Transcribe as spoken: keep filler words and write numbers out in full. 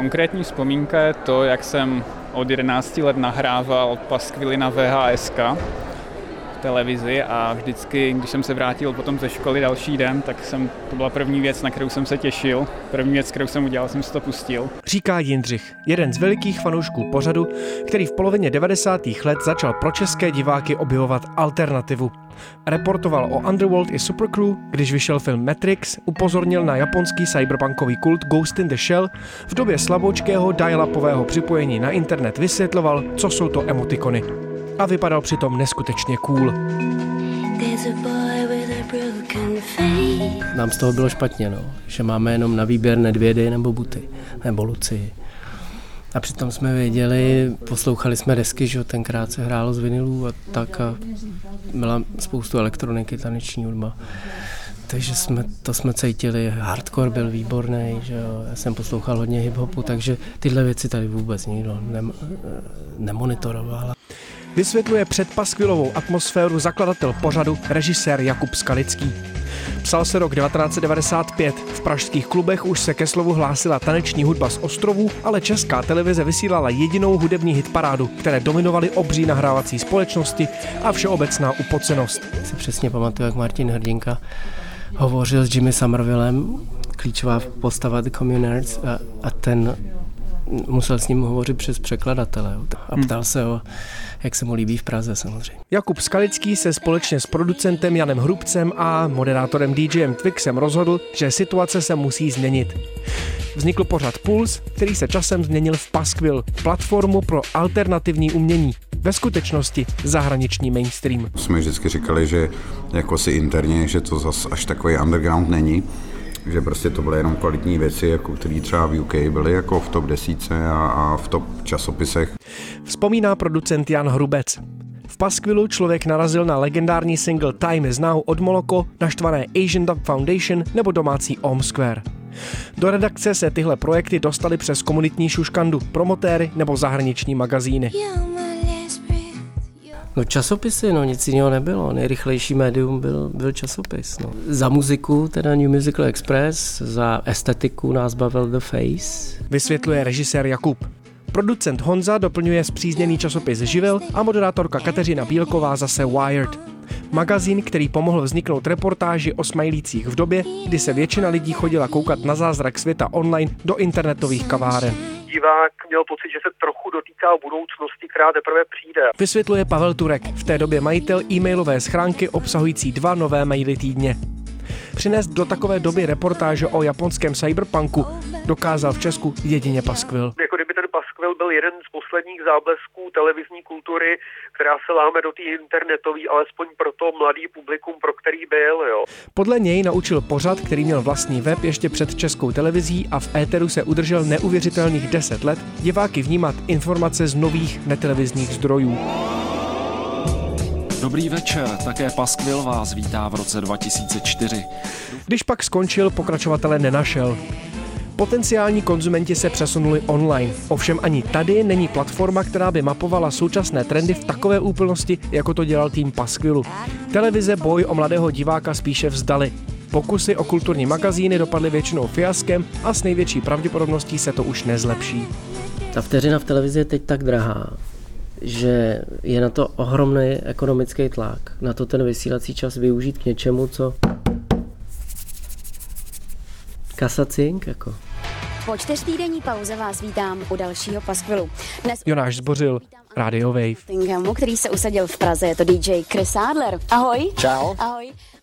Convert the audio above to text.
Konkrétní vzpomínka je to, jak jsem od jedenácti let nahrával paskvily na V H S ka v televizi a vždycky, když jsem se vrátil potom ze školy další den, tak jsem, to byla první věc, na kterou jsem se těšil. První věc, kterou jsem udělal, jsem si to pustil. Říká Jindřich, jeden z velikých fanoušků pořadu, který v polovině devadesátých let začal pro české diváky objevovat alternativu. Reportoval o Underworld i Supercrew, když vyšel film Matrix, upozornil na japonský cyberpunkový kult Ghost in the Shell, v době slaboučkého dial-upového připojení na internet vysvětloval, co jsou to emotikony. A vypadal přitom neskutečně cool. Nám z toho bylo špatně, no, že máme jenom na výběr Nedvědy nebo Buty, nebo Lucii. A přitom jsme věděli, poslouchali jsme desky, že tenkrát se hrálo z vinylů a tak a byla spoustu elektroniky, taneční hudba. Takže jsme, to jsme cítili, hardcore byl výborný, že jo. Já jsem poslouchal hodně hip-hopu, takže tyhle věci tady vůbec nikdo nem, nemonitoroval. Vysvětluje předpaskvilovou atmosféru zakladatel pořadu, režisér Jakub Skalický. Psal se rok devatenáct set devadesát pět, v pražských klubech už se ke slovu hlásila taneční hudba z ostrovů, ale česká televize vysílala jedinou hudební hitparádu, které dominovaly obří nahrávací společnosti a všeobecná upocenost. Si přesně pamatuju, jak Martin Hrdinka hovořil s Jimmy Somervillem, klíčová postava The Communards, a, a ten musel s ním hovořit přes překladatele a ptal se ho, jak se mu líbí v Praze samozřejmě. Jakub Skalický se společně s producentem Janem Hrubcem a moderátorem DJem Twixem rozhodl, že situace se musí změnit. Vznikl pořad Puls, který se časem změnil v Paskvil, platformu pro alternativní umění. Ve skutečnosti zahraniční mainstream. Jsme vždycky říkali, že jako si interně, že to zas až takový underground není, že prostě to byly jenom kvalitní věci, jako které třeba v U K byly jako v top desítce a, a v top časopisech. Vzpomíná producent Jan Hrubec. V Paskvilu člověk narazil na legendární single Time is Now od Moloko, naštvané Asian Dub Foundation nebo domácí Ohm Square. Do redakce se tyhle projekty dostaly přes komunitní šuškandu, promotéry nebo zahraniční magazíny. No časopisy, no nic jiného nebylo. Nejrychlejší médium byl, byl časopis. No. Za muziku, teda New Musical Express, za estetiku nás bavil The Face. Vysvětluje režisér Jakub. Producent Honza doplňuje spřízněný časopis Živel a moderátorka Kateřina Bílková zase Wired. Magazín, který pomohl vzniknout reportáži o smajlících v době, kdy se většina lidí chodila koukat na zázrak světa online do internetových kaváren. Divák měl pocit, že se trochu dotýká budoucnosti, která teprve přijde. Vysvětluje Pavel Turek, v té době majitel e-mailové schránky obsahující dva nové maily týdně. Přinést do takové doby reportáže o japonském cyberpunku dokázal v Česku jedině Paskvil. Jako kdyby ten Paskvil byl jeden z posledních záblesků televizní kultury, která se láme do té internetové, alespoň pro to mladý publikum, pro který byl. Jo. Podle něj naučil pořad, který měl vlastní web ještě před Českou televizí a v éteru se udržel neuvěřitelných deset let, diváky vnímat informace z nových netelevizních zdrojů. Dobrý večer, také Paskvil vás vítá v roce dva tisíce čtyři. Když pak skončil, pokračovatele nenašel. Potenciální konzumenti se přesunuli online. Ovšem ani tady není platforma, která by mapovala současné trendy v takové úplnosti, jako to dělal tým Paskvilu. Televize boj o mladého diváka spíše vzdali. Pokusy o kulturní magazíny dopadly většinou fiaskem a s největší pravděpodobností se to už nezlepší. Ta vteřina v televizi je teď tak drahá, že je na to ohromný ekonomický tlak. Na to ten vysílací čas využít k něčemu, co... Kasacink, jako. Po čtyřtýdenní pauze vás vítám u dalšího Paskvilu. Dnes Jonáš Zbořil, Radio Wave. Který se usadil v Praze, je to D J Chris Adler. Ahoj. Čau. Ahoj.